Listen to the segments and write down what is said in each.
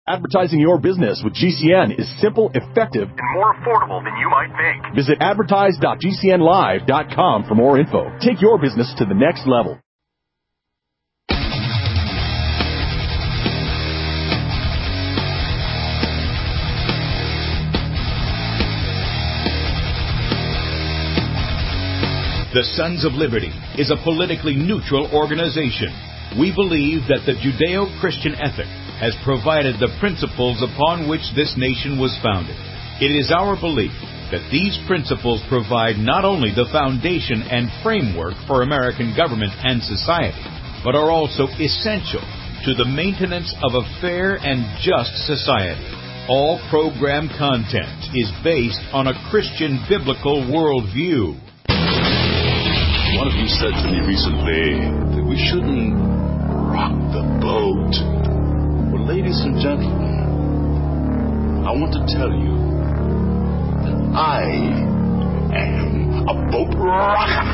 Advertising your business with GCN is simple, effective, and more affordable than you might think. Visit advertise.gcnlive.com for more info. Take your business to the next level. The Sons of Liberty is a politically neutral organization. We believe that the Judeo-Christian ethic has provided the principles upon which this nation was founded. It is our belief that these principles provide not only the foundation and framework for American government and society, but are also essential to the maintenance of a fair and just society. All program content is based on a Christian biblical worldview. One of you said to me recently that we shouldn't rock the boat. Well, ladies and gentlemen, I want to tell you that I am a boat rocker.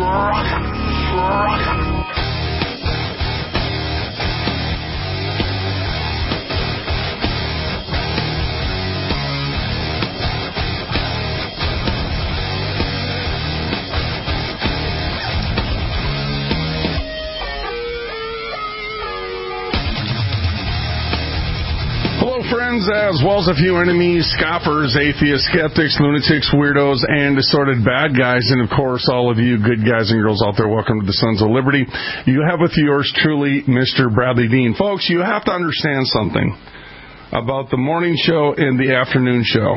Friends, as well as a few enemies, scoffers, atheists, skeptics, lunatics, weirdos, and assorted bad guys, and of course all of you good guys and girls out there, welcome to the Sons of Liberty. You have with yours truly, Mr. Bradley Dean. Folks, you have to understand something about the morning show and the afternoon show.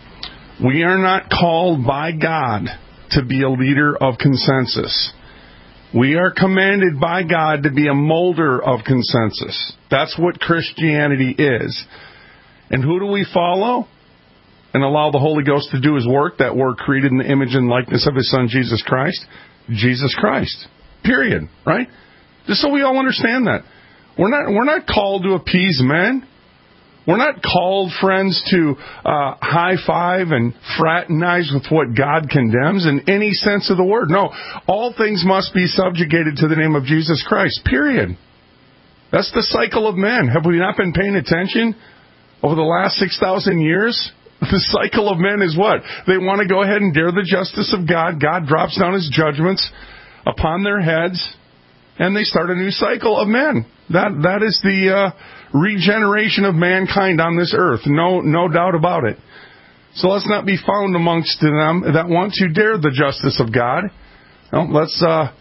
We are not called by God to be a leader of consensus. We are commanded by God to be a molder of consensus. That's what Christianity is. And who do we follow and allow the Holy Ghost to do His work, that we're created in the image and likeness of His Son, Jesus Christ? Jesus Christ. Period. Right? Just so we all understand that. We're not called to appease men. We're not called, friends, to high-five and fraternize with what God condemns in any sense of the word. No. All things must be subjugated to the name of Jesus Christ. Period. That's the cycle of men. Have we not been paying attention? Over the last 6,000 years, the cycle of men is what? They want to go ahead and dare the justice of God. God drops down His judgments upon their heads, and they start a new cycle of men. That is the regeneration of mankind on this earth. No doubt about it. So let's not be found amongst them that want to dare the justice of God. No, let's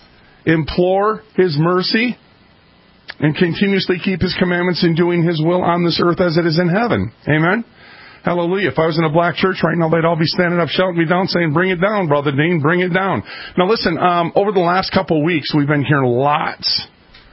implore His mercy and continuously keep His commandments in doing His will on this earth as it is in heaven. Amen? Hallelujah. If I was in a black church right now, they'd all be standing up, shouting me down, saying, "Bring it down, Brother Dean, bring it down." Now listen, over the last couple of weeks, we've been hearing lots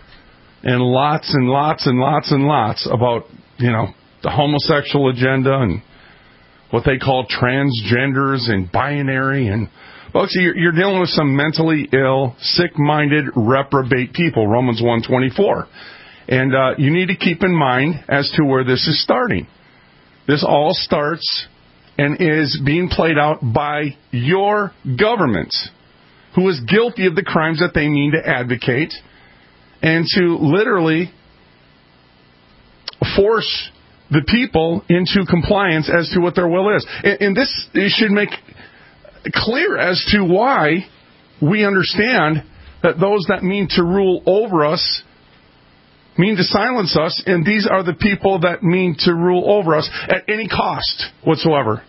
and lots and lots and lots and lots about, the homosexual agenda and what they call transgenders and binary. And folks, you're dealing with some mentally ill, sick-minded, reprobate people, Romans 1:24. And you need to keep in mind as to where this is starting. This all starts and is being played out by your government, who is guilty of the crimes that they mean to advocate, and to literally force the people into compliance as to what their will is. And this should make clear as to why we understand that those that mean to rule over us mean to silence us, and these are the people that mean to rule over us at any cost whatsoever.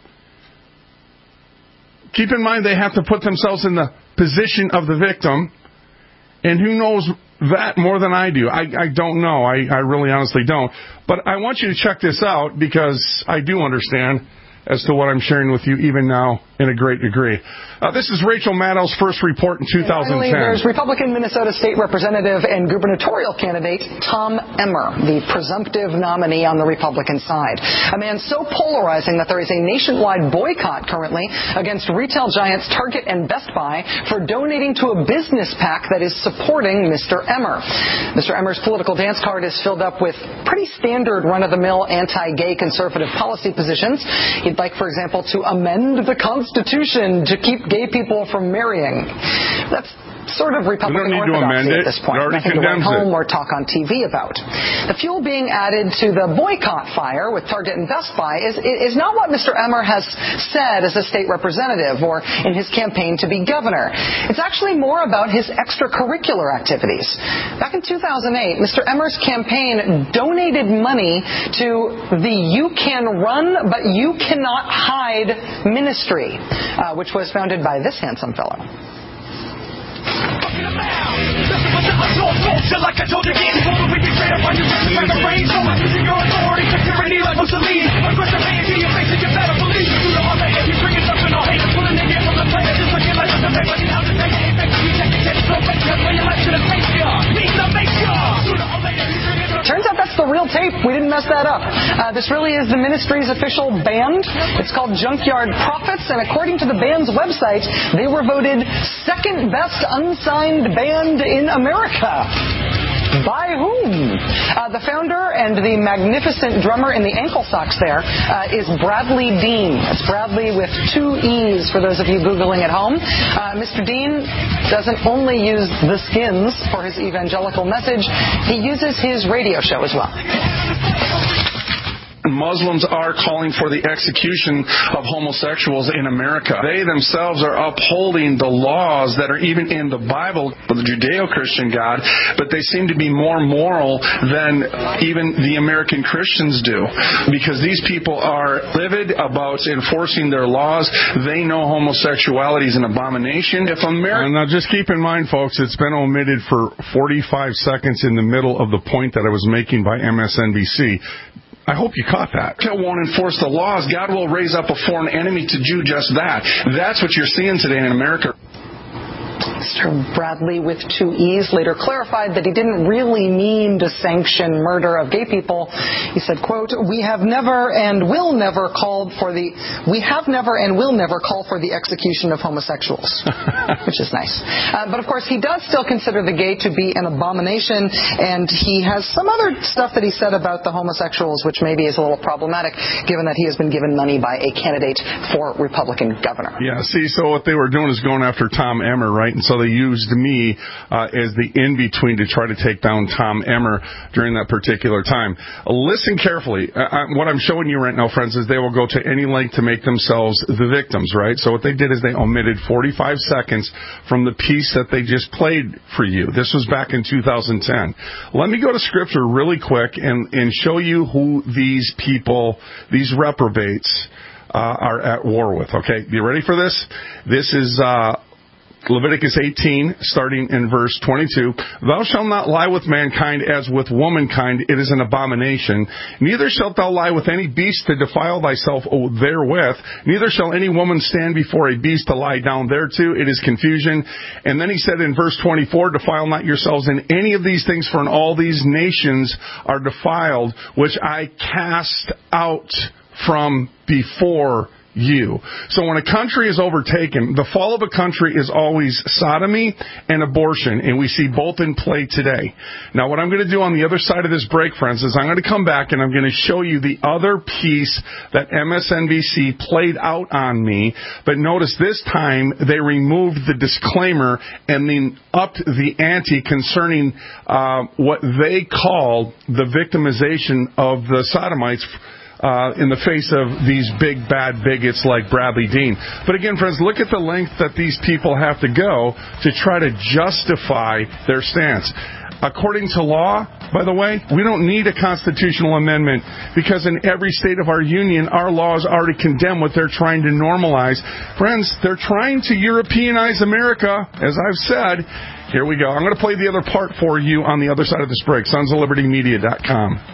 Keep in mind they have to put themselves in the position of the victim, and who knows that more than I do? I don't know. I really honestly don't. But I want you to check this out, because I do understand as to what I'm sharing with you even now in a great degree. This is Rachel Maddow's first report in 2010. Finally, there's Republican Minnesota State Representative and gubernatorial candidate Tom Emmer, the presumptive nominee on the Republican side. A man so polarizing that there is a nationwide boycott currently against retail giants Target and Best Buy for donating to a business PAC that is supporting Mr. Emmer. Mr. Emmer's political dance card is filled up with pretty standard run-of-the-mill anti-gay conservative policy positions. He'd like, for example, to amend the Constitution to keep gay people from marrying. That's sort of Republican orthodoxy at this point. Nothing to write home or talk on TV about. The fuel being added to the boycott fire with Target and Best Buy is not what Mr. Emmer has said as a state representative or in his campaign to be governor. It's actually more about his extracurricular activities. Back in 2008, Mr. Emmer's campaign donated money to the You Can Run But You Cannot Hide ministry, which was founded by this handsome fellow. Like I told you, can't hold me straight up on your face. Like a brain, so much using your authority to tyranny like Mussolini. Aggressive hands to your face, and you better believe you do the whole thing. If you bring it up and all hate, pulling the game from the plate, just like your life is a fake. But you have to take it, infect you, check it, so fake. That's why your life should have faced you. Need to make sure. Sooner or later, you bring it up. Turns out that's the real tape. We didn't mess that up. This really is the ministry's official band. It's called Junkyard Prophets, and according to the band's website, they were voted second best unsigned band in America. By whom? The founder and the magnificent drummer in the ankle socks there is Bradley Dean. It's Bradley with 2 E's for those of you Googling at home. Mr. Dean doesn't only use The Skins for his evangelical message, he uses his radio show as well. Muslims are calling for the execution of homosexuals in America. They themselves are upholding the laws that are even in the Bible of the Judeo-Christian God, but they seem to be more moral than even the American Christians do, because these people are livid about enforcing their laws. They know homosexuality is an abomination. If America... Now, just keep in mind, folks, it's been omitted for 45 seconds in the middle of the point that I was making by MSNBC. I hope you caught that. God won't enforce the laws. God will raise up a foreign enemy to do just that. That's what you're seeing today in America. Mr. Bradley with 2 E's later clarified that he didn't really mean to sanction murder of gay people. He said, quote, we have never and will never call for the execution of homosexuals, which is nice. But of course, he does still consider the gay to be an abomination, and he has some other stuff that he said about the homosexuals, which maybe is a little problematic, given that he has been given money by a candidate for Republican governor. Yeah, see, so what they were doing is going after Tom Emmer, right? And so they used me as the in-between to try to take down Tom Emmer during that particular time. Listen carefully. What I'm showing you right now, friends, is they will go to any length to make themselves the victims, right? So what they did is they omitted 45 seconds from the piece that they just played for you. This was back in 2010. Let me go to Scripture really quick and show you who these people, these reprobates, are at war with, okay? You ready for this? This is... Leviticus 18, starting in verse 22, thou shalt not lie with mankind as with womankind, it is an abomination. Neither shalt thou lie with any beast to defile thyself therewith. Neither shall any woman stand before a beast to lie down thereto, it is confusion. And then he said in verse 24, defile not yourselves in any of these things, for in all these nations are defiled, which I cast out from before you. So when a country is overtaken, the fall of a country is always sodomy and abortion, and we see both in play today. Now, what I'm going to do on the other side of this break, friends, is I'm going to come back and I'm going to show you the other piece that MSNBC played out on me, but notice this time they removed the disclaimer and then upped the ante concerning what they call the victimization of the sodomites in the face of these big, bad bigots like Bradley Dean. But again, friends, look at the length that these people have to go to try to justify their stance. According to law, by the way, we don't need a constitutional amendment because in every state of our union, our laws already condemn what they're trying to normalize. Friends, they're trying to Europeanize America, as I've said. Here we go. I'm going to play the other part for you on the other side of this break. SonsOfLibertyMedia.com.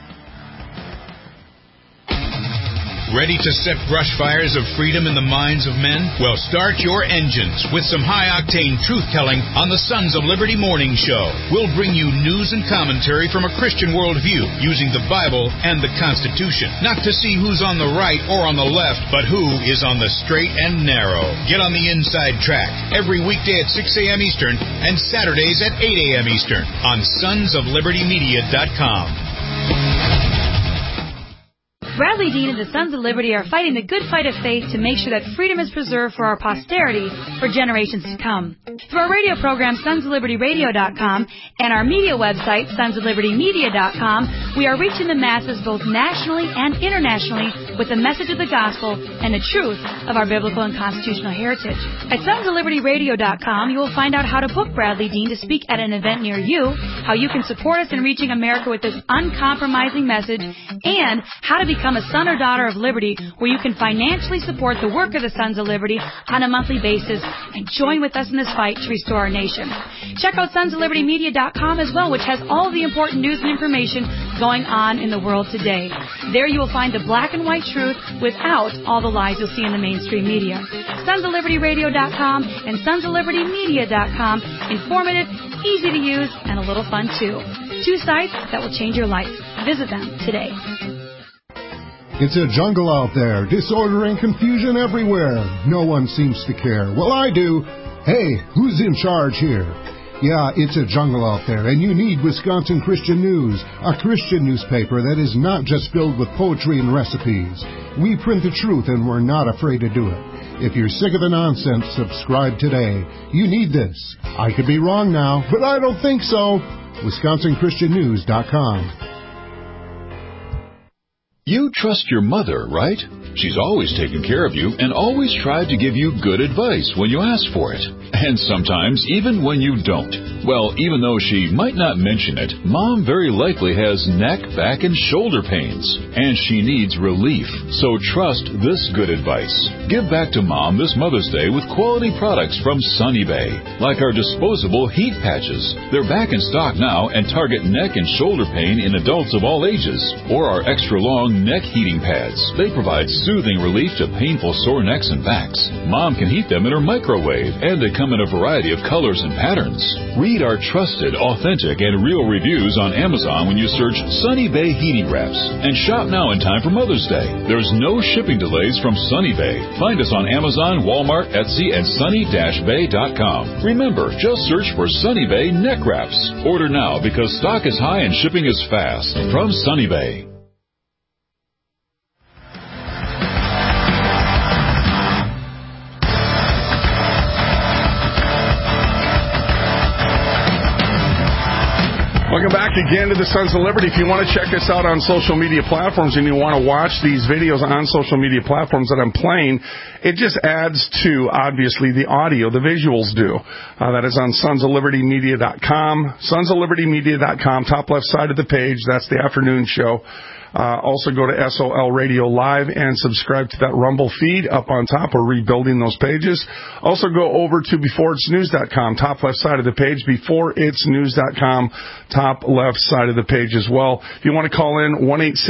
Ready to set brush fires of freedom in the minds of men? Well, start your engines with some high-octane truth-telling on the Sons of Liberty Morning Show. We'll bring you news and commentary from a Christian worldview using the Bible and the Constitution. Not to see who's on the right or on the left, but who is on the straight and narrow. Get on the inside track every weekday at 6 a.m. Eastern and Saturdays at 8 a.m. Eastern on SonsOfLibertyMedia.com. Bradley Dean and the Sons of Liberty are fighting the good fight of faith to make sure that freedom is preserved for our posterity for generations to come. Through our radio program, sonsoflibertyradio.com, and our media website, sonsoflibertymedia.com, we are reaching the masses both nationally and internationally with the message of the gospel and the truth of our biblical and constitutional heritage. At sonsoflibertyradio.com, you will find out how to book Bradley Dean to speak at an event near you, how you can support us in reaching America with this uncompromising message, and how to become a son or daughter of liberty, where you can financially support the work of the Sons of Liberty on a monthly basis and join with us in this fight to restore our nation. Check out sonsoflibertymedia.com as well, which has all the important news and information going on in the world today. There you will find the black and white truth without all the lies you'll see in the mainstream media. sonsoflibertyradio.com and sonsoflibertymedia.com. Informative, easy to use, and a little fun too. 2 sites that will change your life. Visit them today. It's a jungle out there, disorder and confusion everywhere. No one seems to care. Well, I do. Hey, who's in charge here? Yeah, it's a jungle out there, and you need Wisconsin Christian News, a Christian newspaper that is not just filled with poetry and recipes. We print the truth, and we're not afraid to do it. If you're sick of the nonsense, subscribe today. You need this. I could be wrong now, but I don't think so. WisconsinChristianNews.com. You trust your mother, right? She's always taken care of you and always tried to give you good advice when you ask for it. And sometimes even when you don't. Well, even though she might not mention it, Mom very likely has neck, back, and shoulder pains. And she needs relief. So trust this good advice. Give back to Mom this Mother's Day with quality products from Sunny Bay. Like our disposable heat patches. They're back in stock now and target neck and shoulder pain in adults of all ages. Or our extra long neck heating pads. They provide soothing relief to painful sore necks and backs. Mom can heat them in her microwave, and they come in a variety of colors and patterns. Read our trusted, authentic, and real reviews on Amazon when you search Sunny Bay Heating Wraps. And shop now in time for Mother's Day. There's no shipping delays from Sunny Bay. Find us on Amazon, Walmart, Etsy, and sunny-bay.com. Remember, just search for Sunny Bay Neck Wraps. Order now because stock is high and shipping is fast. From Sunny Bay. Welcome back again to the Sons of Liberty. If you want to check us out on social media platforms and you want to watch these videos on social media platforms that I'm playing, it just adds to, obviously, the audio. The visuals do. That is on sonsoflibertymedia.com. Sonsoflibertymedia.com, top left side of the page. That's the afternoon show. Also go to SOL Radio Live and subscribe to that Rumble feed up on top. We're rebuilding those pages. Also go over to beforeitsnews.com, top left side of the page, beforeitsnews.com, top left side of the page as well. If you want to call in,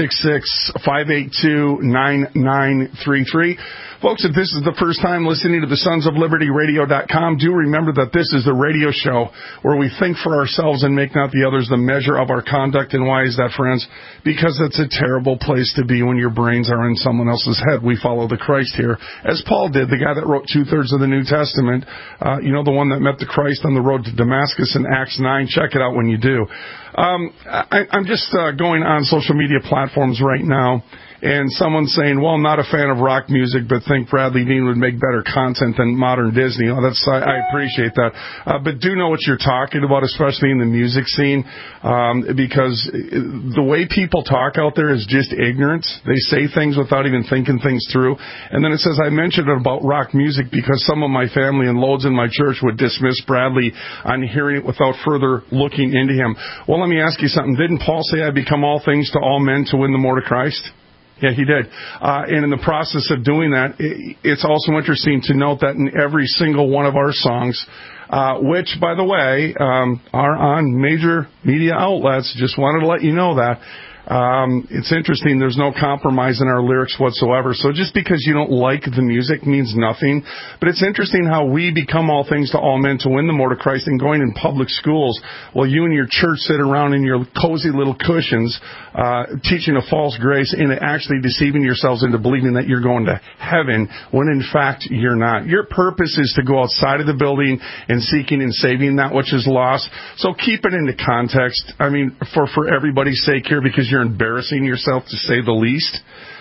1-866-582-9933. Folks, if this is the first time listening to the sonsoflibertyradio.com, do remember that this is the radio show where we think for ourselves and make not the others the measure of our conduct. And why is that, friends? Because it's a terrible place to be when your brains are in someone else's head. We follow the Christ here, as Paul did, the guy that wrote 2/3 of the New Testament, the one that met the Christ on the road to Damascus in Acts 9. Check it out when you do. I'm just going on social media platforms right now, and someone's saying, well, I'm not a fan of rock music, but think Bradley Dean would make better content than modern Disney. Oh, I appreciate that. But do know what you're talking about, especially in the music scene, because the way people talk out there is just ignorance. They say things without even thinking things through. And then it says, I mentioned it about rock music because some of my family and loads in my church would dismiss Bradley on hearing it without further looking into him. Well, let me ask you something. Didn't Paul say, I become all things to all men to win the more to Christ? Yeah, he did. And in the process of doing that, it's also interesting to note that in every single one of our songs, which, by the way, are on major media outlets, just wanted to let you know that, it's interesting, there's no compromise in our lyrics whatsoever. So just because you don't like the music means nothing. But it's interesting how we become all things to all men to win the more to Christ, and going in public schools while you and your church sit around in your cozy little cushions teaching a false grace and actually deceiving yourselves into believing that you're going to heaven when in fact you're not. Your purpose is to go outside of the building and seeking and saving that which is lost. So keep it into context. I mean, for everybody's sake here, because you're embarrassing yourself, to say the least.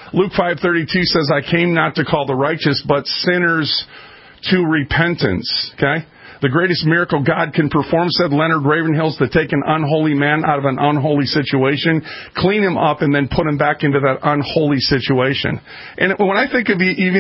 Luke 5:32 says, I came not to call the righteous, but sinners to repentance. Okay? The greatest miracle God can perform, said Leonard Ravenhill, is to take an unholy man out of an unholy situation, clean him up, and then put him back into that unholy situation. And when I think of even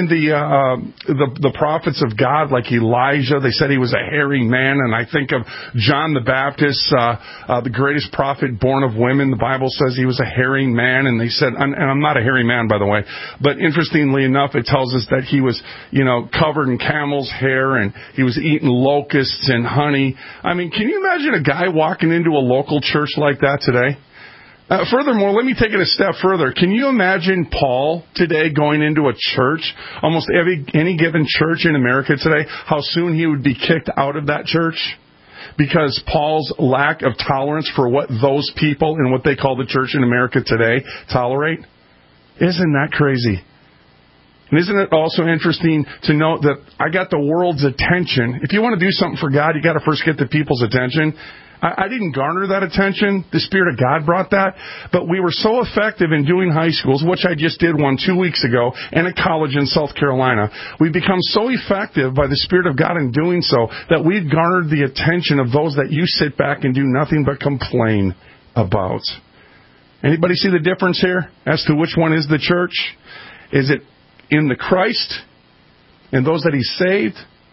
the prophets of God, like Elijah, they said he was a hairy man. And I think of John the Baptist, the greatest prophet born of women. The Bible says he was a hairy man. And they said, and I'm not a hairy man, by the way, but interestingly enough, it tells us that he was, covered in camel's hair, and he was eating locusts and honey. I mean, can you imagine a guy walking into a local church like that today? Furthermore, let me take it a step further. Can you imagine Paul today going into a church, almost any given church in America today, how soon he would be kicked out of that church? Because Paul's lack of tolerance for what those people and what they call the church in America today tolerate? Isn't that crazy? And isn't it also interesting to note that I got the world's attention? If you want to do something for God, you got to first get the people's attention. I didn't garner that attention. The Spirit of God brought that. But we were so effective in doing high schools, which I just did one 2 weeks ago, and a college in South Carolina. We've become so effective by the Spirit of God in doing so that we've garnered the attention of those that you sit back and do nothing but complain about. Anybody see the difference here as to which one is the church? Is it in the Christ and those that He saved?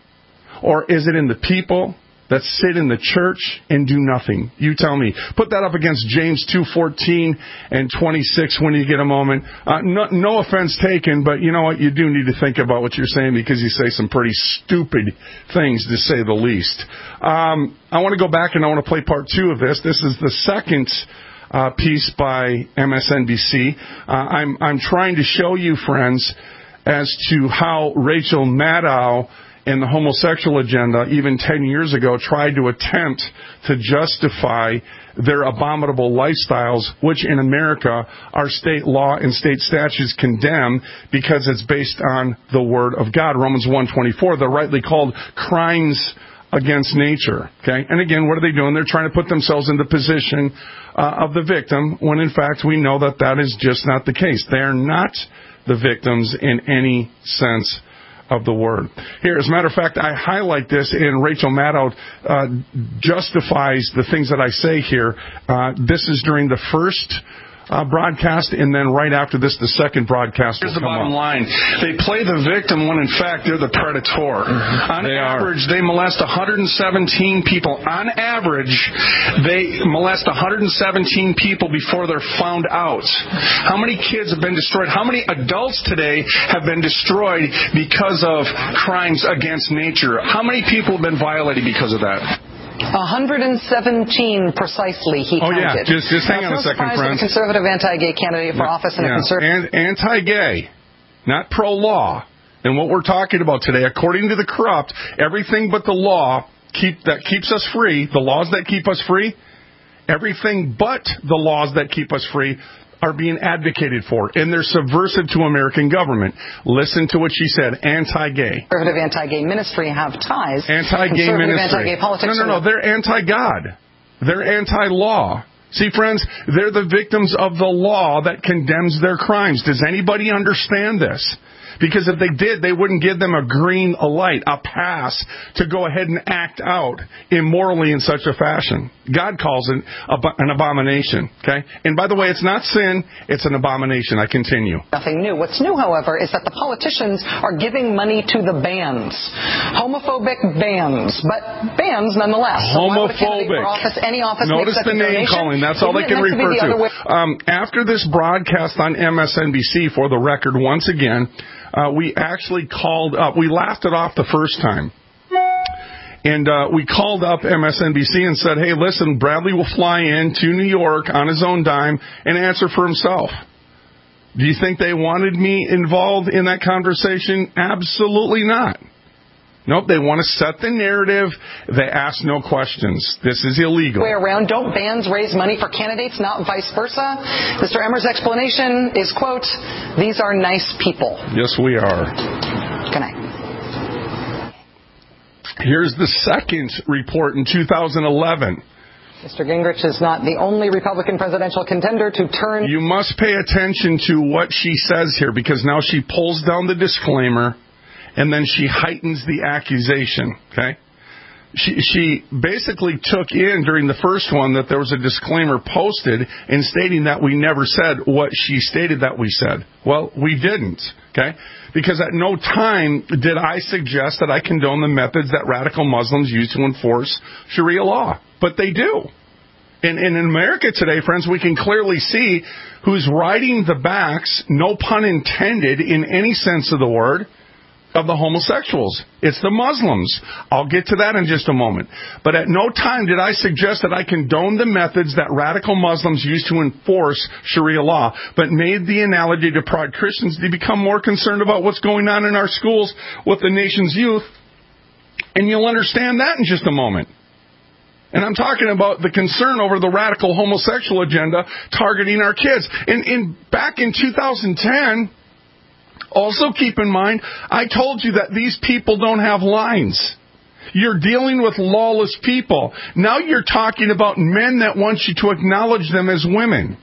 Or is it in the people that sit in the church and do nothing? You tell me. Put that up against James 2:14 and 26 when you get a moment. No offense taken, but you know what? You do need to think about what you're saying, because you say some pretty stupid things, to say the least. I want to go back and I want to play part 2 of this. This is the second piece by MSNBC. I'm trying to show you, friends, as to how Rachel Maddow and the homosexual agenda, even 10 years ago, tried to attempt to justify their abominable lifestyles, which in America our state law and state statutes condemn because it's based on the Word of God. Romans 1:24, they're rightly called crimes against nature. Okay, and again, what are they doing? They're trying to put themselves in the position of the victim, when in fact we know that that is just not the case. They are not the victims in any sense of the word. Here, as a matter of fact, I highlight this, and Rachel Maddow justifies the things that I say here. This is during the first broadcast, and then right after this, the second broadcast. Here's the bottom line. They play the victim when, in fact, they're the predator. On average, they molest 117 people. On average, they molest 117 people before they're found out. How many kids have been destroyed? How many adults today have been destroyed because of crimes against nature? How many people have been violated because of that? 117 precisely, he counted. Oh, yeah. Just hang on a second, friends. A conservative anti-gay candidate for office and a conservative... And anti-gay, not pro-law. And what we're talking about today, according to the corrupt, everything but the law that keeps us free, the laws that keep us free, everything but the laws that keep us free are being advocated for, and they're subversive to American government. Listen to what she said, anti-gay. Conservative anti-gay ministry have ties. Anti-gay ministry. Anti-gay politics. No, they're anti-God. They're anti-law. See, friends, they're the victims of the law that condemns their crimes. Does anybody understand this? Because if they did, they wouldn't give them a green light, a pass, to go ahead and act out immorally in such a fashion. God calls it an abomination. Okay? And by the way, it's not sin, it's an abomination. I continue. Nothing new. What's new, however, is that the politicians are giving money to the bands. Homophobic bands, but bands nonetheless. Homophobic. For office, any office. Notice the name calling. That's all they can refer to. After this broadcast on MSNBC, for the record, once again, we actually called up. We laughed it off the first time. And we called up MSNBC and said, hey, listen, Bradley will fly in to New York on his own dime and answer for himself. Do you think they wanted me involved in that conversation? Absolutely not. Nope, they want to set the narrative. They ask no questions. This is illegal. Way around. Don't bands raise money for candidates, not vice versa? Mr. Emmer's explanation is, quote, these are nice people. Yes, we are. Good night. Here's the second report in 2011. Mr. Gingrich is not the only Republican presidential contender to turn. You must pay attention to what she says here, because now she pulls down the disclaimer and then she heightens the accusation, okay? She basically took in during the first one that there was a disclaimer posted and stating that we never said what she stated that we said. Well, we didn't, okay? Because at no time did I suggest that I condone the methods that radical Muslims use to enforce Sharia law. But they do. And in America today, friends, we can clearly see who's riding the backs, no pun intended in any sense of the word, of the homosexuals. It's the Muslims. I'll get to that in just a moment. But at no time did I suggest that I condone the methods that radical Muslims use to enforce Sharia law, but made the analogy to prod Christians to become more concerned about what's going on in our schools with the nation's youth. And you'll understand that in just a moment. And I'm talking about the concern over the radical homosexual agenda targeting our kids. And back in 2010, also keep in mind, I told you that these people don't have lines. You're dealing with lawless people. Now you're talking about men that want you to acknowledge them as women.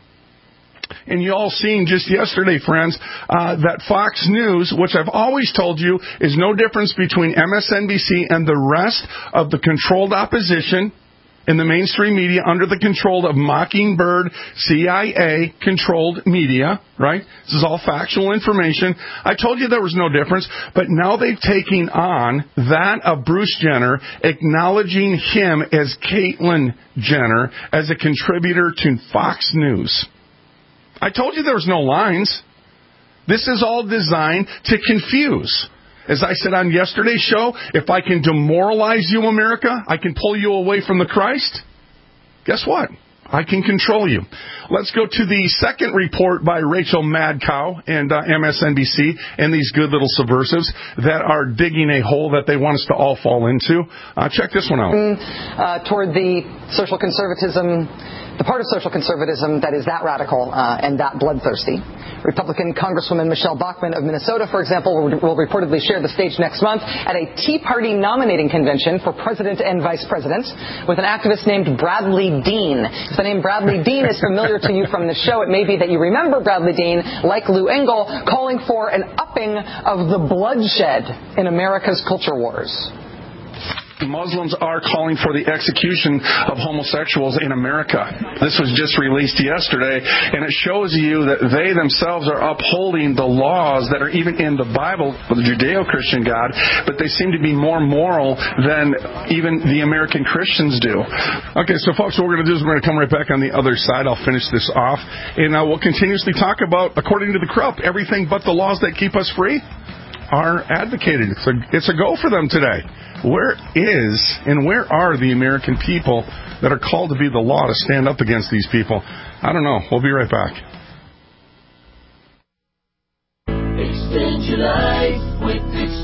And you all seen just yesterday, friends, that Fox News, which I've always told you is no difference between MSNBC and the rest of the controlled opposition in the mainstream media under the control of Mockingbird, CIA-controlled media, right? This is all factual information. I told you there was no difference, but now they've taken on that of Bruce Jenner, acknowledging him as Caitlyn Jenner as a contributor to Fox News. I told you there was no lines. This is all designed to confuse. As I said on yesterday's show, if I can demoralize you, America, I can pull you away from the Christ. Guess what? I can control you. Let's go to the second report by Rachel Madcow and MSNBC and these good little subversives that are digging a hole that they want us to all fall into. Check this one out. Toward the social conservatism, the part of social conservatism that is that radical and that bloodthirsty. Republican Congresswoman Michelle Bachmann of Minnesota, for example, will reportedly share the stage next month at a Tea Party nominating convention for president and vice president with an activist named Bradley Dean. If the name Bradley Dean is familiar to you from the show, it may be that you remember Bradley Dean, like Lou Engle, calling for an upping of the bloodshed in America's culture wars. Muslims are calling for the execution of homosexuals in America. This was just released yesterday, and it shows you that they themselves are upholding the laws that are even in the Bible for the Judeo-Christian God, but they seem to be more moral than even the American Christians do. Okay, so folks, what we're going to do is we're going to come right back on the other side. I'll finish this off, and we'll continuously talk about, according to the corrupt, everything but the laws that keep us free are advocated. It's a go for them today. Where is and where are the American people that are called to be the law to stand up against these people? I don't know. We'll be right back. Extend your life with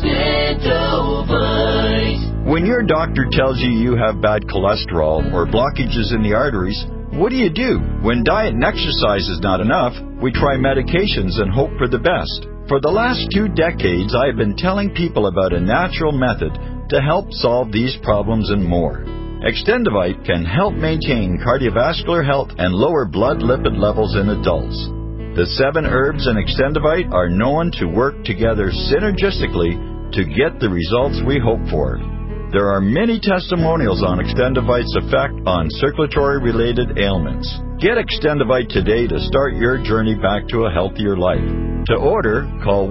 Extendovite. When your doctor tells you you have bad cholesterol or blockages in the arteries, what do? When diet and exercise is not enough, we try medications and hope for the best. For the last 2 decades, I have been telling people about a natural method to help solve these problems and more. Extendovite can help maintain cardiovascular health and lower blood lipid levels in adults. The 7 herbs in Extendovite are known to work together synergistically to get the results we hope for. There are many testimonials on Extendovite's effect on circulatory-related ailments. Get Extendovite today to start your journey back to a healthier life. To order, call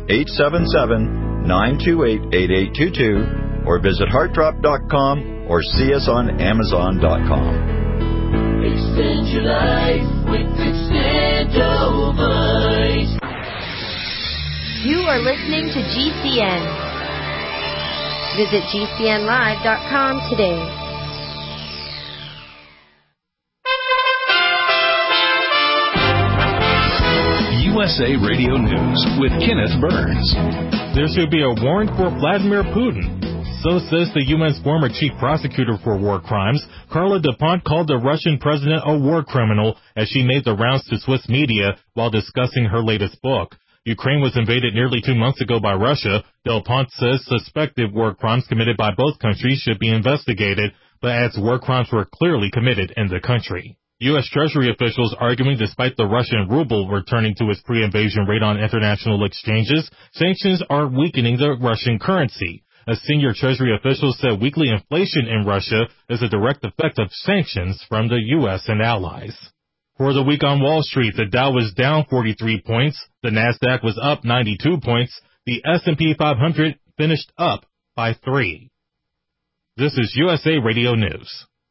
1-877-928-8822 or visit heartdrop.com or see us on amazon.com. Extend your life with Extendovite. You are listening to GCN. Visit GCNlive.com today. USA Radio News with Kenneth Burns. There should be a warrant for Vladimir Putin. So says the U.S. former chief prosecutor for war crimes. Carla DuPont called the Russian president a war criminal as she made the rounds to Swiss media while discussing her latest book. Ukraine was invaded nearly 2 months ago by Russia. DuPont says suspected war crimes committed by both countries should be investigated, but adds war crimes were clearly committed in the country. U.S. Treasury officials arguing despite the Russian ruble returning to its pre-invasion rate on international exchanges, sanctions are weakening the Russian currency. A senior Treasury official said weekly inflation in Russia is a direct effect of sanctions from the U.S. and allies. For the week on Wall Street, the Dow was down 43 points, the Nasdaq was up 92 points, the S&P 500 finished up by 3. This is USA Radio News.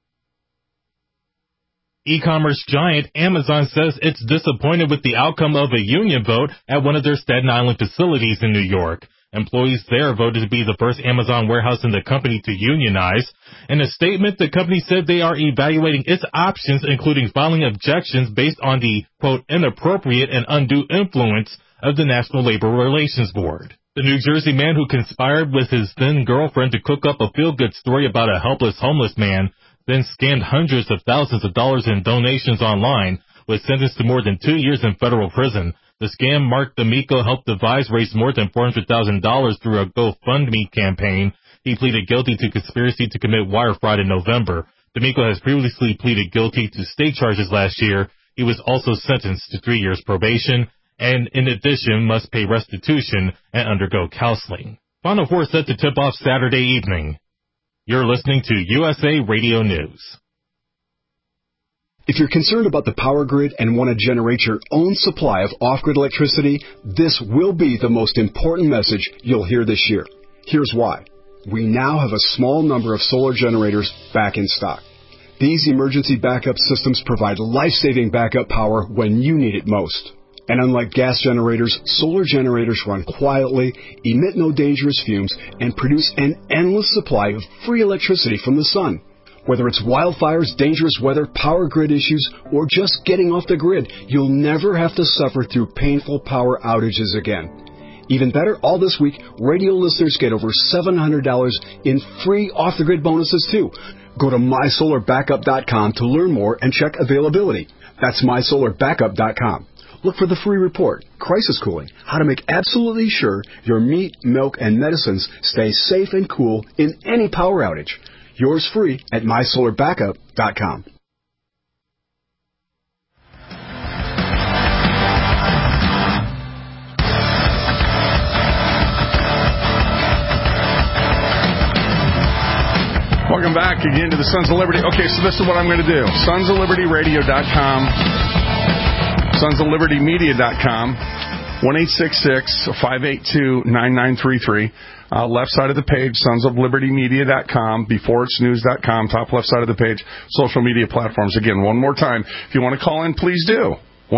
E-commerce giant Amazon says it's disappointed with the outcome of a union vote at one of their Staten Island facilities in New York. Employees there voted to be the first Amazon warehouse in the company to unionize. In a statement, the company said they are evaluating its options, including filing objections based on the, quote, inappropriate and undue influence of the National Labor Relations Board. The New Jersey man who conspired with his then girlfriend to cook up a feel-good story about a helpless homeless man, then scammed hundreds of thousands of dollars in donations online, was sentenced to more than 2 years in federal prison. The scam Mark D'Amico helped devise raised more than $400,000 through a GoFundMe campaign. He pleaded guilty to conspiracy to commit wire fraud in November. D'Amico has previously pleaded guilty to state charges last year. He was also sentenced to 3 years probation, and in addition must pay restitution and undergo counseling. Final Four set to tip off Saturday evening. You're listening to USA Radio News. If you're concerned about the power grid and want to generate your own supply of off-grid electricity, this will be the most important message you'll hear this year. Here's why. We now have a small number of solar generators back in stock. These emergency backup systems provide life-saving backup power when you need it most. And unlike gas generators, solar generators run quietly, emit no dangerous fumes, and produce an endless supply of free electricity from the sun. Whether it's wildfires, dangerous weather, power grid issues, or just getting off the grid, you'll never have to suffer through painful power outages again. Even better, all this week, radio listeners get over $700 in free off-the-grid bonuses too. Go to mysolarbackup.com to learn more and check availability. That's mysolarbackup.com. Look for the free report, Crisis Cooling, how to make absolutely sure your meat, milk, and medicines stay safe and cool in any power outage. Yours free at mysolarbackup.com. Welcome back again to the Sons of Liberty. Okay, so this is what I'm going to do. SonsofLibertyRadio.com, SonsofLibertyMedia.com, 1-866-582-9933. Left side of the page, SonsofLibertyMedia.com, beforeitsnews.com, top left side of the page, social media platforms. Again, one more time. If you want to call in, please do.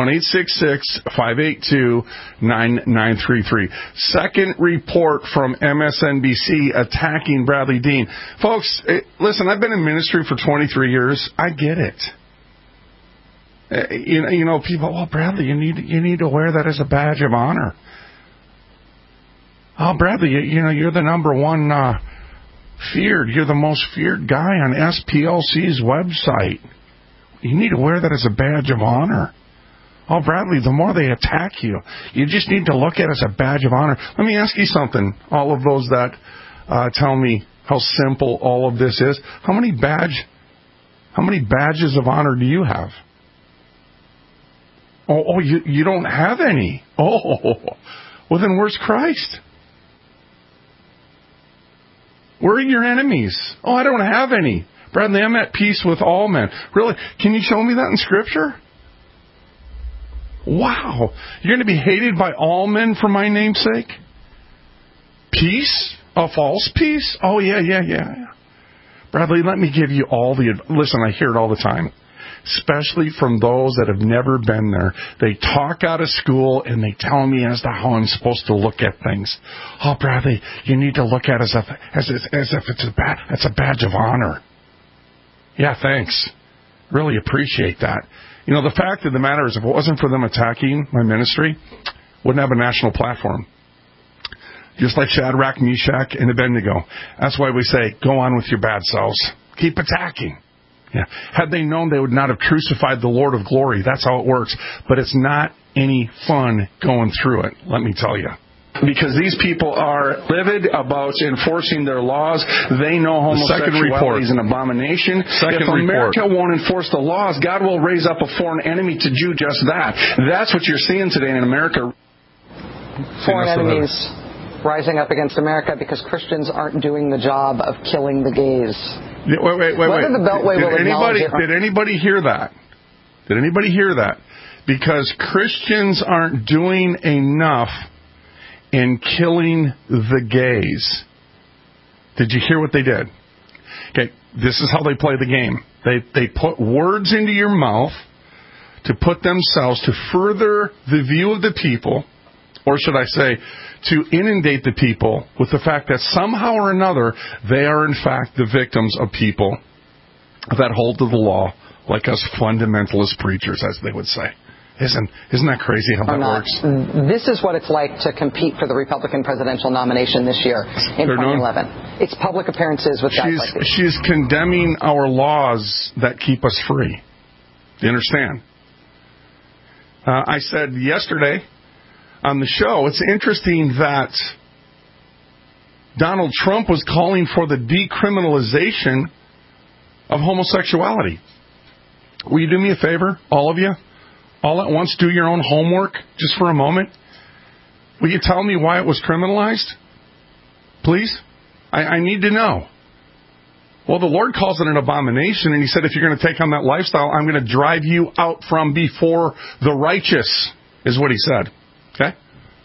1-866-582-9933. Second report from MSNBC attacking Bradley Dean. Folks, listen, I've been in ministry for 23 years. I get it. You know, people, well, Bradley, you need to wear that as a badge of honor. Oh, Bradley, you're the number one feared. You're the most feared guy on SPLC's website. You need to wear that as a badge of honor. Oh, Bradley, the more they attack you, you just need to look at it as a badge of honor. Let me ask you something. All of those that tell me how simple all of this is, how many badges of honor do you have? Oh, you don't have any. Oh, well then where's Christ? Where are your enemies? Oh, I don't have any. Bradley, I'm at peace with all men. Really? Can you show me that in Scripture? Wow. You're going to be hated by all men for my name's sake? Peace? A false peace? Oh, yeah. Bradley, let me give you all the... Listen, I hear it all the time. Especially from those that have never been there. They talk out of school and they tell me as to how I'm supposed to look at things. Oh, Bradley, you need to look at it as if it's a badge of honor. Yeah, thanks. Really appreciate that. You know, the fact of the matter is, if it wasn't for them attacking my ministry, wouldn't have a national platform. Just like Shadrach, Meshach, and Abednego. That's why we say, go on with your bad selves. Keep attacking. Yeah. Had they known, they would not have crucified the Lord of glory. That's how it works. But it's not any fun going through it, let me tell you. Because these people are livid about enforcing their laws. They know homosexuality is an abomination. If America won't enforce the laws, God will raise up a foreign enemy to do just that. That's what you're seeing today in America. Foreign enemies rising up against America because Christians aren't doing the job of killing the gays. Wait. Whether the Beltway will acknowledge it. Did anybody hear that? Did anybody hear that? Because Christians aren't doing enough in killing the gays. Did you hear what they did? Okay, this is how they play the game. They put words into your mouth to put themselves, to further the view of the people, or should I say, to inundate the people with the fact that somehow or another they are in fact the victims of people that hold to the law, like us fundamentalist preachers, as they would say. Isn't that crazy how that works? This is what it's like to compete for the Republican presidential nomination this year in 2011. It's public appearances with guys like this. She's condemning our laws that keep us free. Do you understand? I said yesterday on the show, it's interesting that Donald Trump was calling for the decriminalization of homosexuality. Will you do me a favor, all of you? All at once, do your own homework just for a moment. Will you tell me why it was criminalized? Please? I need to know. Well, the Lord calls it an abomination, and He said if you're going to take on that lifestyle, I'm going to drive you out from before the righteous, is what He said. Okay?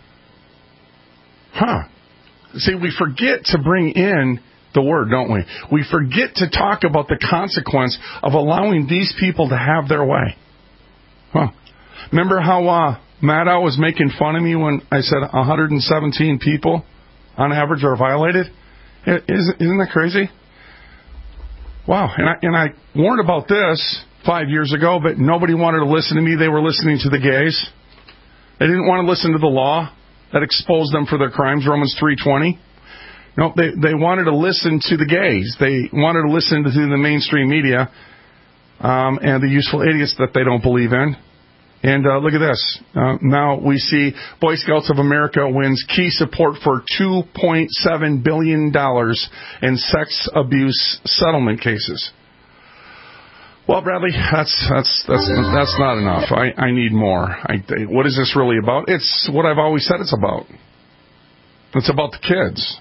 See, we forget to bring in the Word, don't we? We forget to talk about the consequence of allowing these people to have their way. Remember how Maddow was making fun of me when I said 117 people on average are violated? Isn't that crazy? Wow. And I warned about this 5 years ago, but nobody wanted to listen to me. They were listening to the gays. They didn't want to listen to the law that exposed them for their crimes, Romans 3:20. No, they wanted to listen to the gays. They wanted to listen to the mainstream media and the useful idiots that they don't believe in. And look at this. Now we see Boy Scouts of America wins key support for $2.7 billion in sex abuse settlement cases. Well, Bradley, that's not enough. I need more. What is this really about? It's what I've always said it's about. It's about the kids.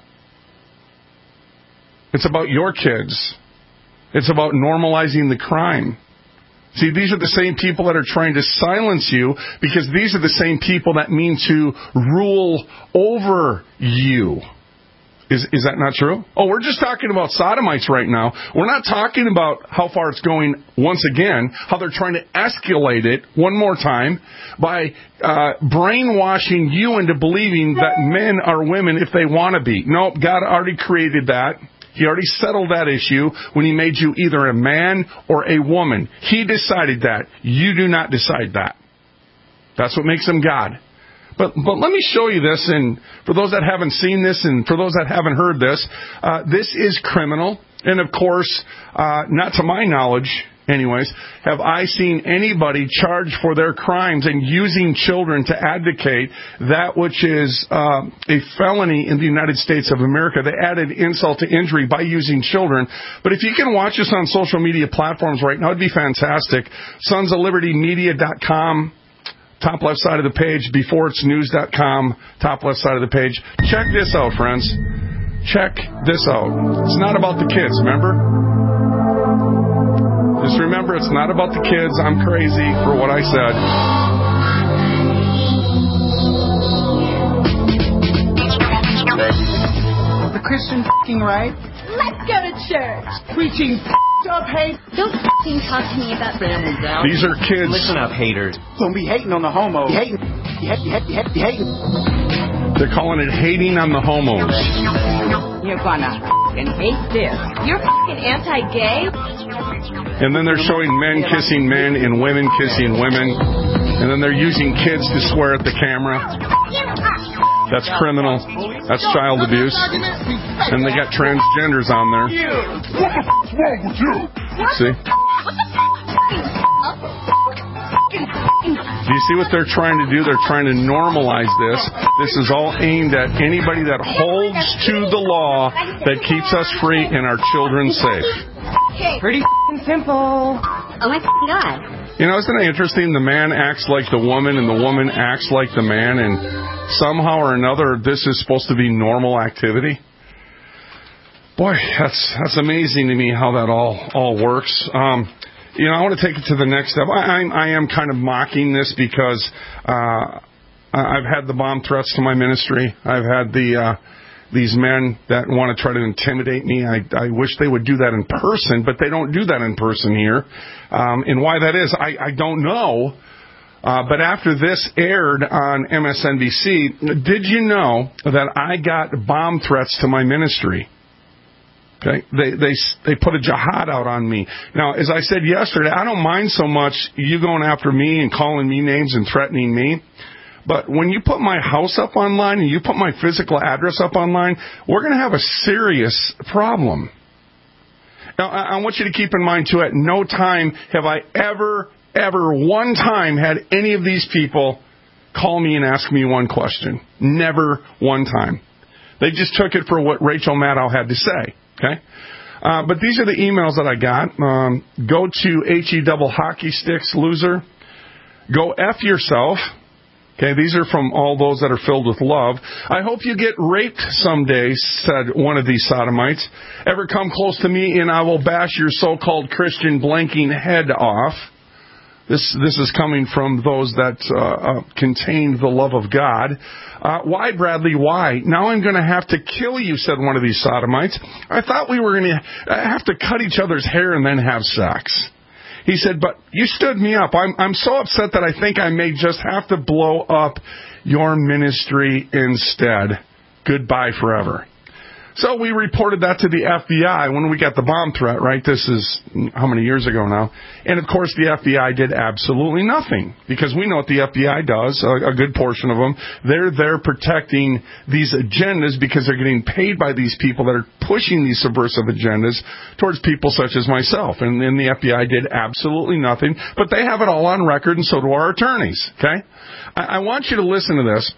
It's about your kids. It's about normalizing the crime. See, these are the same people that are trying to silence you because these are the same people that mean to rule over you. Is that not true? Oh, we're just talking about sodomites right now. We're not talking about how far it's going once again, how they're trying to escalate it one more time by brainwashing you into believing that men are women if they want to be. No, God already created that. He already settled that issue when He made you either a man or a woman. He decided that. You do not decide that. That's what makes Him God. But let me show you this, and for those that haven't seen this and for those that haven't heard this, this is criminal. And of course, not to my knowledge, anyways, have I seen anybody charged for their crimes and using children to advocate that which is a felony in the United States of America. They added insult to injury by using children. But if you can watch us on social media platforms right now, it'd be fantastic. sonsoflibertymedia.com. Top left side of the page, beforeitsnews.com, top left side of the page. Check this out, friends. Check this out. It's not about the kids, remember? Just remember, it's not about the kids. I'm crazy for what I said. The Christian f***ing right? Let's go to church. Preaching up hate. Don't f***ing talk to me about family down. These are kids. Listen up, haters. Don't be hating on the homos. You hating. You hating. They're calling it hating on the homos. You're gonna f***ing hate this. You're f***ing anti-gay? And then they're showing men kissing men and women kissing women. And then they're using kids to swear at the camera. That's criminal. That's child abuse. And they got transgenders on there. What the f***'s wrong with you? See? Do you see what they're trying to do? They're trying to normalize this. This is all aimed at anybody that holds to the law that keeps us free and our children safe. Pretty simple. Oh my God. You know, isn't it interesting? The man acts like the woman and the woman acts like the man, and somehow or another this is supposed to be normal activity. Boy, that's amazing to me how that all works. You know, I want to take it to the next step. I am kind of mocking this because I've had the bomb threats to my ministry. I've had these men that want to try to intimidate me. I wish they would do that in person, but they don't do that in person here. And why that is, I don't know. But after this aired on MSNBC, did you know that I got bomb threats to my ministry? Okay, they put a jihad out on me. Now, as I said yesterday, I don't mind so much you going after me and calling me names and threatening me. But when you put my house up online and you put my physical address up online, we're going to have a serious problem. Now, I want you to keep in mind, too, at no time have I ever one time had any of these people call me and ask me one question. Never one time. They just took it for what Rachel Maddow had to say. Okay? But these are the emails that I got. Go to HE double hockey sticks, loser. Go F yourself. Okay, these are from all those that are filled with love. I hope you get raped someday, said one of these sodomites. Ever come close to me and I will bash your so-called Christian blanking head off. This is coming from those that contain the love of God. Why, Bradley, why? Now I'm going to have to kill you, said one of these sodomites. I thought we were going to have to cut each other's hair and then have sex. He said, but you stood me up. I'm so upset that I think I may just have to blow up your ministry instead. Goodbye forever. So we reported that to the FBI when we got the bomb threat, right? This is how many years ago now? And, of course, the FBI did absolutely nothing because we know what the FBI does, a good portion of them. They're there protecting these agendas because they're getting paid by these people that are pushing these subversive agendas towards people such as myself. And then the FBI did absolutely nothing, but they have it all on record, and so do our attorneys, okay? I want you to listen to this.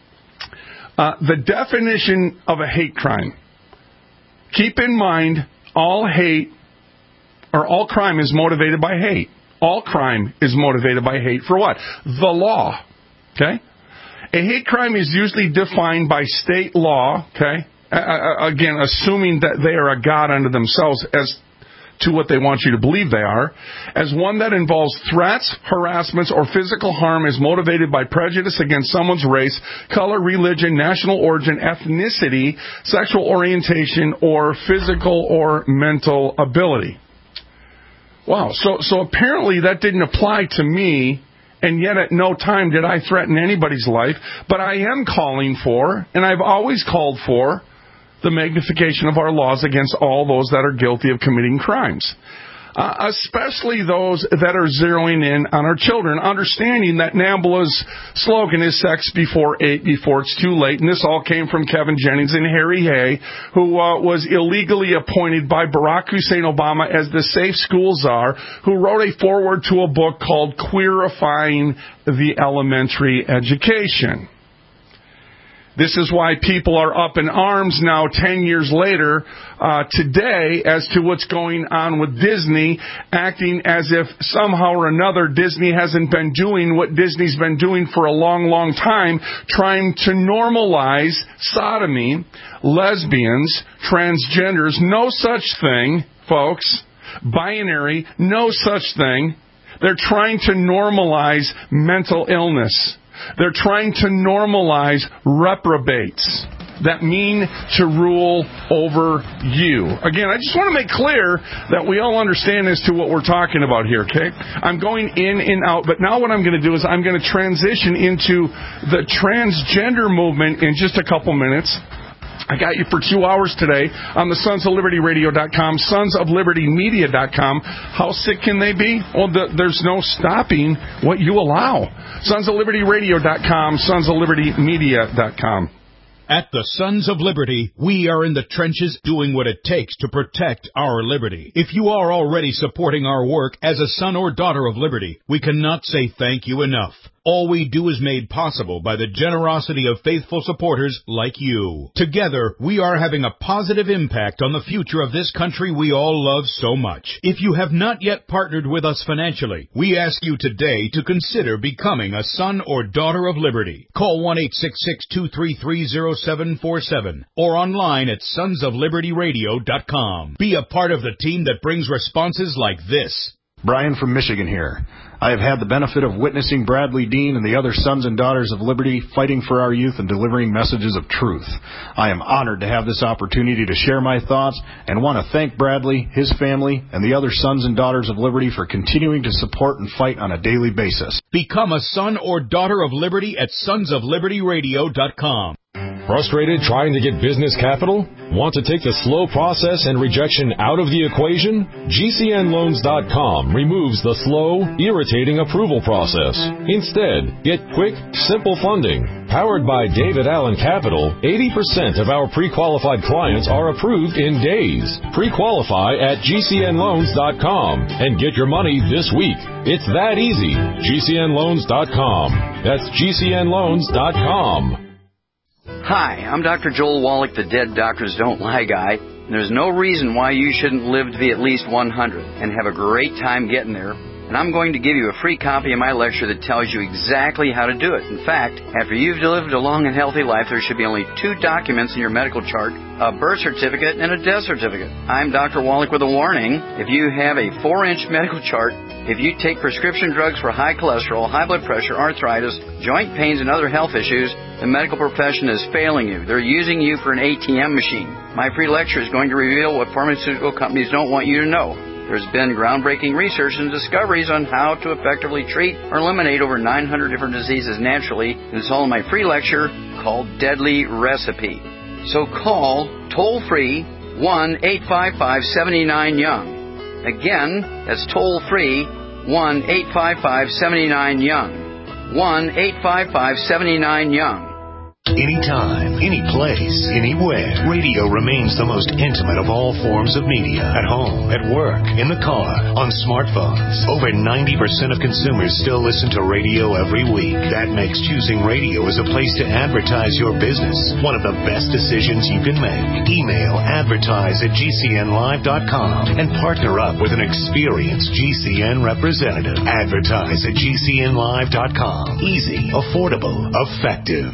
The definition of a hate crime. Keep in mind, all hate or all crime is motivated by hate. All crime is motivated by hate for what? The law. Okay? A hate crime is usually defined by state law, okay? Again, assuming that they are a god unto themselves as to what they want you to believe they are, as one that involves threats, harassments, or physical harm is motivated by prejudice against someone's race, color, religion, national origin, ethnicity, sexual orientation, or physical or mental ability. Wow, so apparently that didn't apply to me, and yet at no time did I threaten anybody's life, but I am calling for, and I've always called for, the magnification of our laws against all those that are guilty of committing crimes, especially those that are zeroing in on our children, understanding that NAMBLA's slogan is sex before 8, before it's too late. And this all came from Kevin Jennings and Harry Hay, who was illegally appointed by Barack Hussein Obama as the Safe School Czar, who wrote a foreword to a book called Queerifying the Elementary Education. This is why people are up in arms now 10 years later today as to what's going on with Disney, acting as if somehow or another Disney hasn't been doing what Disney's been doing for a long, long time, trying to normalize sodomy, lesbians, transgenders. No such thing, folks. Binary, no such thing. They're trying to normalize mental illness. They're trying to normalize reprobates that mean to rule over you. Again, I just want to make clear that we all understand as to what we're talking about here, okay? I'm going in and out, but now what I'm going to do is I'm going to transition into the transgender movement in just a couple minutes. I got you for 2 hours today on the sonsoflibertyradio.com, sonsoflibertymedia.com. How sick can they be? Well, there's no stopping what you allow. sonsoflibertyradio.com, sonsoflibertymedia.com. At the Sons of Liberty, we are in the trenches doing what it takes to protect our liberty. If you are already supporting our work as a son or daughter of liberty, we cannot say thank you enough. All we do is made possible by the generosity of faithful supporters like you. Together, we are having a positive impact on the future of this country we all love so much. If you have not yet partnered with us financially, we ask you today to consider becoming a son or daughter of liberty. Call 1-866-233-0747 or online at sonsoflibertyradio.com. Be a part of the team that brings responses like this. Brian from Michigan here. I have had the benefit of witnessing Bradley Dean and the other sons and daughters of liberty fighting for our youth and delivering messages of truth. I am honored to have this opportunity to share my thoughts and want to thank Bradley, his family, and the other sons and daughters of liberty for continuing to support and fight on a daily basis. Become a son or daughter of liberty at sonsoflibertyradio.com. Frustrated trying to get business capital? Want to take the slow process and rejection out of the equation? GCNloans.com removes the slow, irritating approval process. Instead, get quick, simple funding. Powered by David Allen Capital, 80% of our pre-qualified clients are approved in days. Pre-qualify at GCNloans.com and get your money this week. It's that easy. GCNloans.com. That's GCNloans.com. Hi, I'm Dr. Joel Wallach, the Dead Doctors Don't Lie guy. And there's no reason why you shouldn't live to be at least 100 and have a great time getting there. And I'm going to give you a free copy of my lecture that tells you exactly how to do it. In fact, after you've lived a long and healthy life, there should be only 2 documents in your medical chart, a birth certificate and a death certificate. I'm Dr. Wallach with a warning. If you have a 4-inch medical chart, if you take prescription drugs for high cholesterol, high blood pressure, arthritis, joint pains, and other health issues, the medical profession is failing you. They're using you for an ATM machine. My free lecture is going to reveal what pharmaceutical companies don't want you to know. There's been groundbreaking research and discoveries on how to effectively treat or eliminate over 900 different diseases naturally. And it's all in my free lecture called Deadly Recipe. So call toll-free 1-855-79-YOUNG. Again, that's toll-free 1-855-79-YOUNG. 1-855-79-YOUNG. Anytime, any place, anywhere, radio remains the most intimate of all forms of media. At home, at work, in the car, on smartphones. Over 90% of consumers still listen to radio every week. That makes choosing radio as a place to advertise your business one of the best decisions you can make. Email advertise@gcnlive.com and partner up with an experienced GCN representative. Advertise at gcnlive.com. Easy, affordable, effective.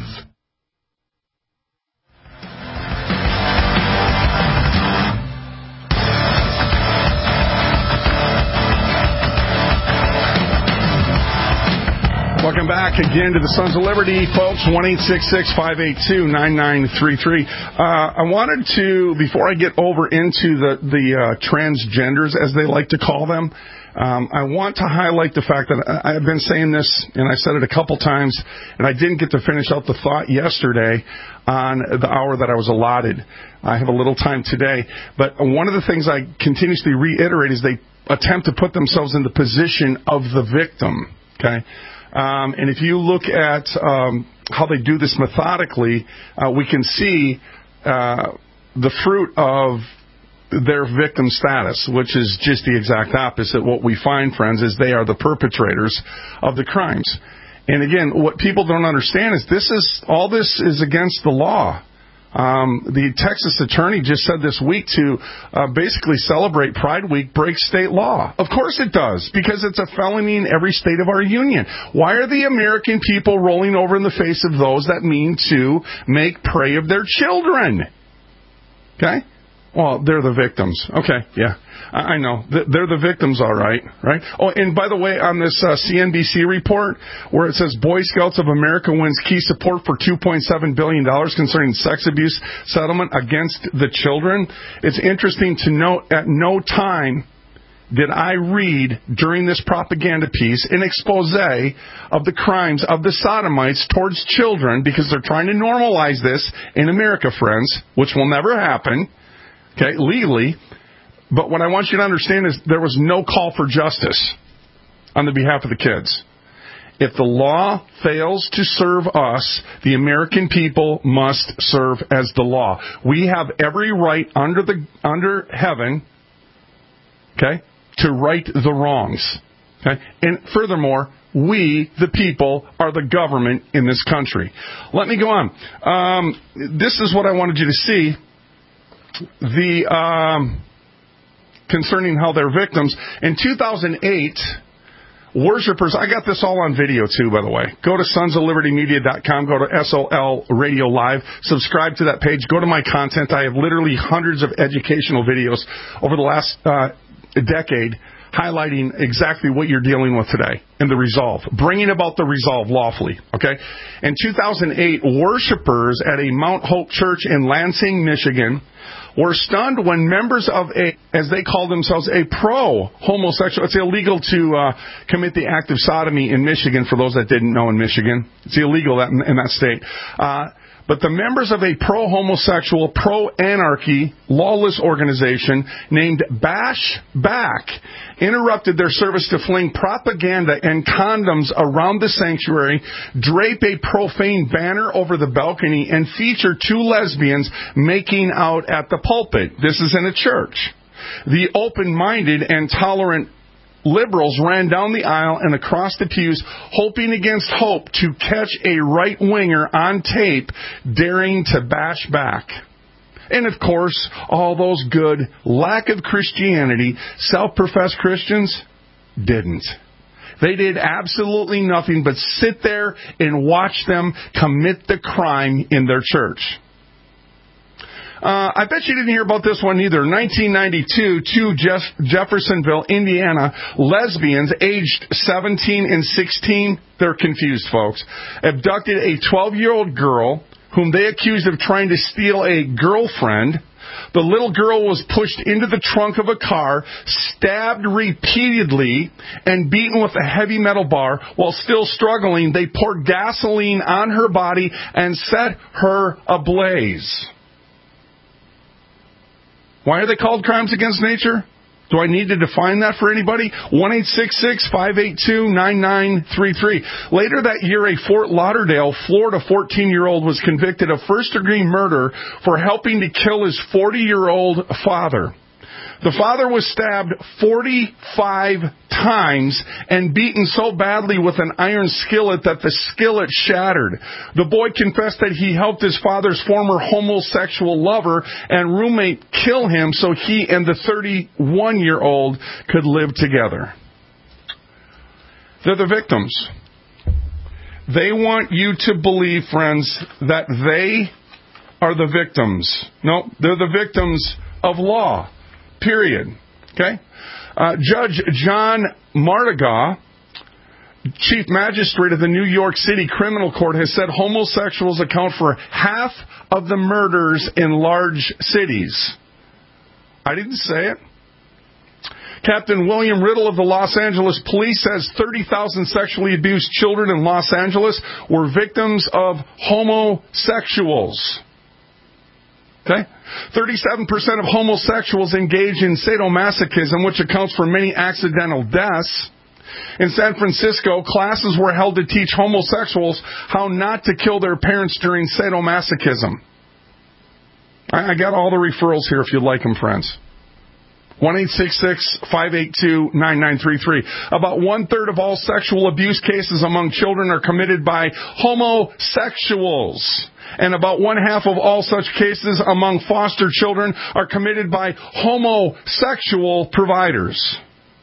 Welcome back again to the Sons of Liberty, folks. 1-866-582-9933. I wanted to, before I get over into the transgenders, as they like to call them, I want to highlight the fact that I've been saying this, and I said it a couple times, and I didn't get to finish out the thought yesterday on the hour that I was allotted. I have a little time today. But one of the things I continuously reiterate is they attempt to put themselves in the position of the victim, okay? And if you look at how they do this methodically, we can see the fruit of their victim status, which is just the exact opposite. What we find, friends, is they are the perpetrators of the crimes. And again, what people don't understand is all this is against the law. The Texas attorney just said this week to basically celebrate Pride Week breaks state law. Of course it does, because it's a felony in every state of our union. Why are the American people rolling over in the face of those that mean to make prey of their children? Okay? Well, they're the victims. Okay, yeah. I know. They're the victims, all right, right? Oh, and by the way, on this CNBC report, where it says Boy Scouts of America wins key support for $2.7 billion concerning sex abuse settlement against the children, it's interesting to note at no time did I read during this propaganda piece an expose of the crimes of the sodomites towards children, because they're trying to normalize this in America, friends, which will never happen. Okay, legally. But what I want you to understand is there was no call for justice on the behalf of the kids. If the law fails to serve us, the American people must serve as the law. We have every right under heaven, okay, to right the wrongs. Okay? And furthermore, we, the people, are the government in this country. Let me go on. This is what I wanted you to see. Concerning how they're victims. In 2008, worshipers, I got this all on video too, by the way. Go to sonsoflibertymedia.com, go to SOL Radio Live, subscribe to that page, go to my content. I have literally hundreds of educational videos over the last decade highlighting exactly what you're dealing with today and the resolve, bringing about the resolve lawfully, okay? In 2008, worshipers at a Mount Hope Church in Lansing, Michigan, were stunned when members of as they call themselves, a pro-homosexual, it's illegal to commit the act of sodomy in Michigan, for those that didn't know in Michigan. It's illegal in that state. But the members of a pro-homosexual, pro-anarchy, lawless organization named Bash Back interrupted their service to fling propaganda and condoms around the sanctuary, drape a profane banner over the balcony, and feature two lesbians making out at the pulpit. This is in a church. The open-minded and tolerant liberals ran down the aisle and across the pews, hoping against hope to catch a right-winger on tape daring to bash back. And of course, all those good, lack of Christianity, self-professed Christians didn't. They did absolutely nothing but sit there and watch them commit the crime in their church. I bet you didn't hear about this one either. 1992, two Jeffersonville, Indiana lesbians aged 17 and 16, they're confused, folks, abducted a 12-year-old girl whom they accused of trying to steal a girlfriend. The little girl was pushed into the trunk of a car, stabbed repeatedly, and beaten with a heavy metal bar. While still struggling, they poured gasoline on her body and set her ablaze. Why are they called crimes against nature? Do I need to define that for anybody? 1-866-582-9933. Later that year, a Fort Lauderdale, Florida 14-year-old was convicted of first-degree murder for helping to kill his 40-year-old father. The father was stabbed 45 times and beaten so badly with an iron skillet that the skillet shattered. The boy confessed that he helped his father's former homosexual lover and roommate kill him so he and the 31-year-old could live together. They're the victims. They want you to believe, friends, that they are the victims. No, they're the victims of law. Period. Okay? Judge John Mardigaw, Chief Magistrate of the New York City Criminal Court, has said homosexuals account for half of the murders in large cities. I didn't say it. Captain William Riddle of the Los Angeles Police says 30,000 sexually abused children in Los Angeles were victims of homosexuals. Okay? 37% of homosexuals engage in sadomasochism, which accounts for many accidental deaths. In San Francisco, classes were held to teach homosexuals how not to kill their parents during sadomasochism. I got all the referrals here if you'd like them, friends. 1-866-582-9933. About one-third of all sexual abuse cases among children are committed by homosexuals. And about one-half of all such cases among foster children are committed by homosexual providers.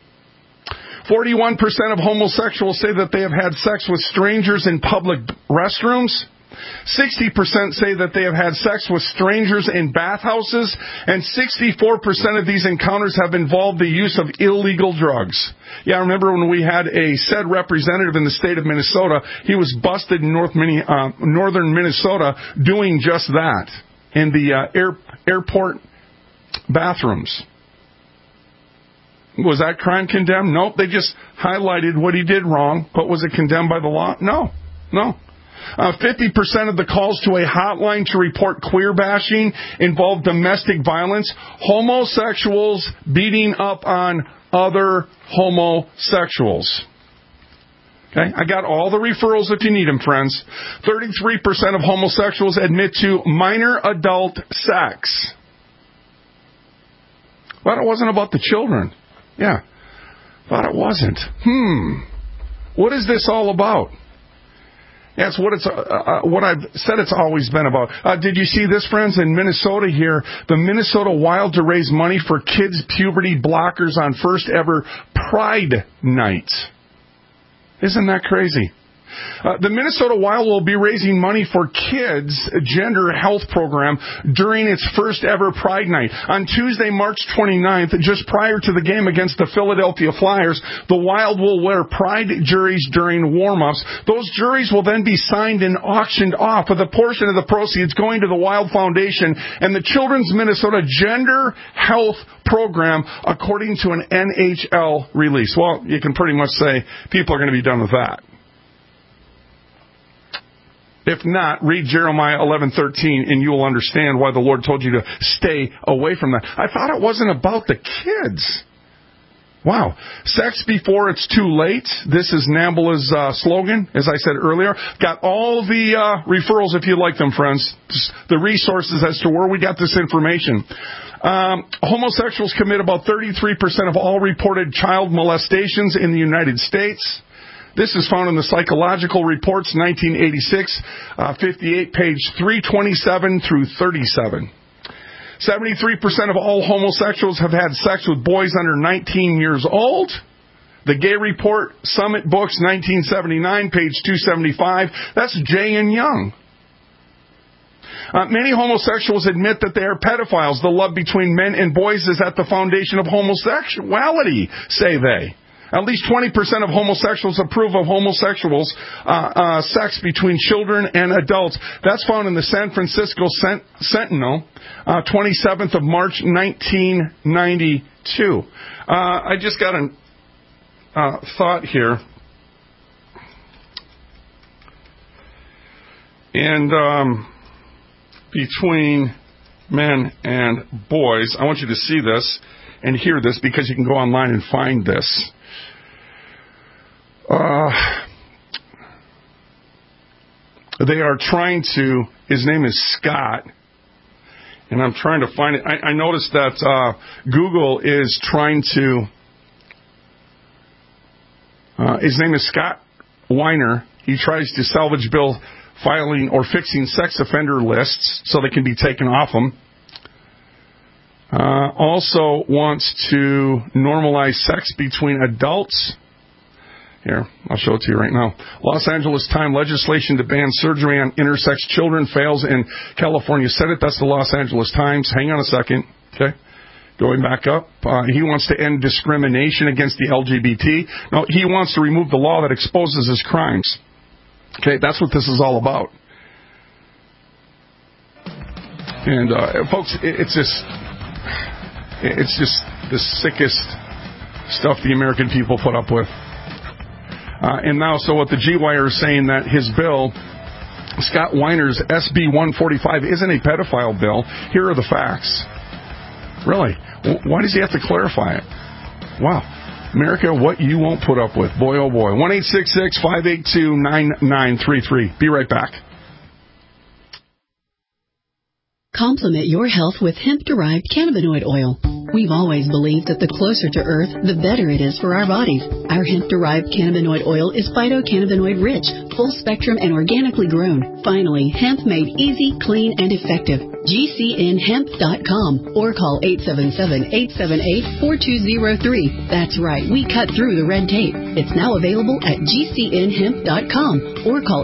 41% of homosexuals say that they have had sex with strangers in public restrooms. 60% say that they have had sex with strangers in bathhouses, and 64% of these encounters have involved the use of illegal drugs. Yeah, I remember when we had a said representative in the state of Minnesota, he was busted in northern Minnesota doing just that in the airport bathrooms. Was that crime condemned? Nope, they just highlighted what he did wrong, but was it condemned by the law? No. 50% of the calls to a hotline to report queer bashing involve domestic violence, homosexuals beating up on other homosexuals. Okay, I got all the referrals if you need them, friends. 33% of homosexuals admit to minor adult sex. Thought it wasn't about the children. Yeah, thought it wasn't. What is this all about? That's what I've said it's always been about. Did you see this, friends? In Minnesota here, the Minnesota Wild to raise money for kids' puberty blockers on first ever Pride Night. Isn't that crazy? The Minnesota Wild will be raising money for kids' gender health program during its first ever Pride Night. On Tuesday, March 29th, just prior to the game against the Philadelphia Flyers, the Wild will wear Pride juries during warm-ups. Those juries will then be signed and auctioned off, with a portion of the proceeds going to the Wild Foundation and the Children's Minnesota Gender Health Program, according to an NHL release. Well, you can pretty much say people are going to be done with that. If not, read Jeremiah 11:13, and you will understand why the Lord told you to stay away from that. I thought it wasn't about the kids. Wow. Sex before it's too late. This is NAMBLA's slogan, as I said earlier. Got all the referrals if you like them, friends. The resources as to where we got this information. Homosexuals commit about 33% of all reported child molestations in the United States. This is found in the Psychological Reports, 1986, 58, page 327 through 37. 73% of all homosexuals have had sex with boys under 19 years old. The Gay Report, Summit Books, 1979, page 275. That's Jay and Young. Many homosexuals admit that they are pedophiles. The love between men and boys is at the foundation of homosexuality, say they. At least 20% of homosexuals approve of homosexuals' sex between children and adults. That's found in the San Francisco Sentinel, 27th of March, 1992. I just got a thought here. And between men and boys, I want you to see this and hear this, because you can go online and find this. They are trying to, his name is Scott, and I'm trying to find it. I noticed that Google is trying to, his name is Scott Weiner. He tries to salvage bill filing or fixing sex offender lists so they can be taken off them. Also wants to normalize sex between adults. Here, I'll show it to you right now. Los Angeles Times, legislation to ban surgery on intersex children fails in California Senate. That's the Los Angeles Times. Hang on a second. Okay. Going back up. He wants to end discrimination against the LGBT. No, he wants to remove the law that exposes his crimes. Okay, that's what this is all about. And, folks, it's just the sickest stuff the American people put up with. And now, so what the G-Wire is saying, that his bill, Scott Weiner's SB 145, isn't a pedophile bill. Here are the facts. Really? Why does he have to clarify it? Wow. America, what you won't put up with. Boy, oh boy. 1-866-582-9933. Be right back. Complement your health with hemp-derived cannabinoid oil. We've always believed that the closer to Earth, the better it is for our bodies. Our hemp-derived cannabinoid oil is phytocannabinoid-rich, full-spectrum, and organically grown. Finally, hemp made easy, clean, and effective. GCNhemp.com or call 877-878-4203. That's right, we cut through the red tape. It's now available at GCNhemp.com or call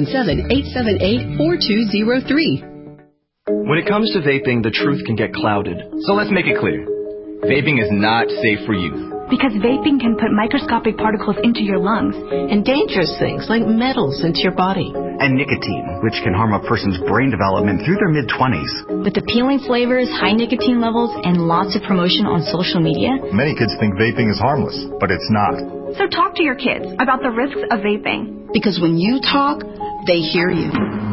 877-878-4203. When it comes to vaping, the truth can get clouded. So let's make it clear. Vaping is not safe for youth. Because vaping can put microscopic particles into your lungs. And dangerous things like metals into your body. And nicotine, which can harm a person's brain development through their mid-20s. With appealing flavors, high nicotine levels, and lots of promotion on social media, many kids think vaping is harmless, but it's not. So talk to your kids about the risks of vaping. Because when you talk, they hear you.